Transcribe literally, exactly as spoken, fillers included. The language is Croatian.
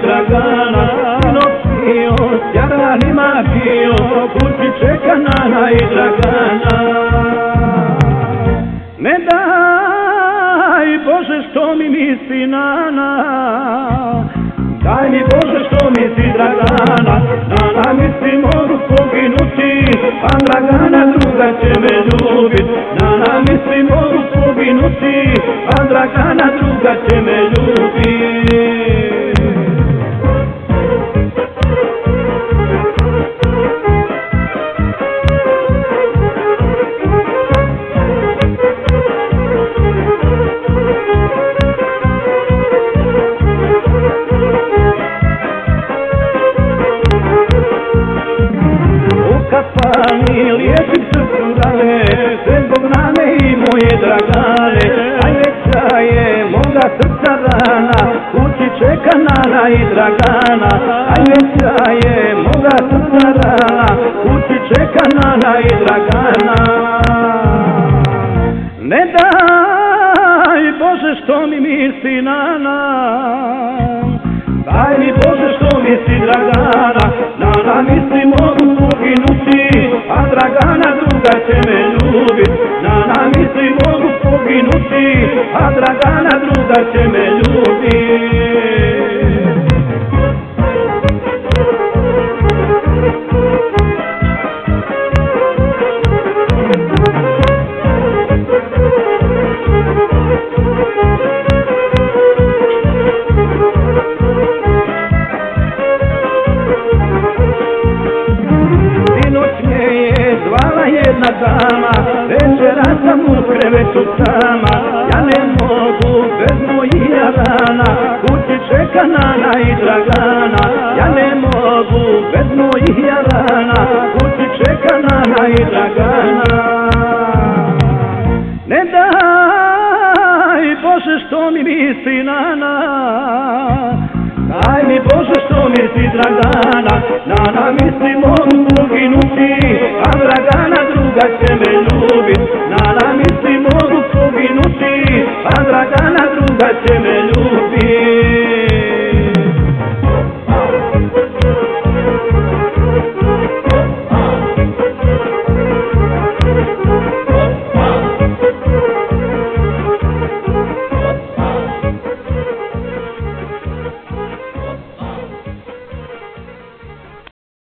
Dragana, Pinokio, Jaranima bio, kući čeka Nana i Dragana. Ne daj Bože što mi misli Nana, daj mi Bože što misli Dragana, Nana misli mogu poginuti, a Dragana druga će me ljubit. Nana misli mogu poginuti, a Dragana druga će me ljubit. Kafani liječim srcu rane, sve zbog Nane i moje Dragane. Najveća je moga srca rana, kući čeka Nana i Dragana. Najveća je moga srca rana, kući čeka Nana i Dragana. Ne daj Bože što mi misli Nana, daj mi Bože što misli Dragana, Nana misli mogu poginuti, a Dragana druga će me ljubit. Nana misli mogu poginuti, a Dragana druga će me ljubit. Jedna dama, večera sam u krevetu sama, ja ne mogu bez mojih rana, kući čeka Nana i Dragana. Ja ne mogu bez mojih rana, kući čeka Nana i Dragana. Ne daj Bože što mi misli Nana, daj mi Bože što misli Dragana, Nana misli mogu poginuti, a Dragana druga će me ljubit. Nana misli mogu poginuti, a Dragana druga će me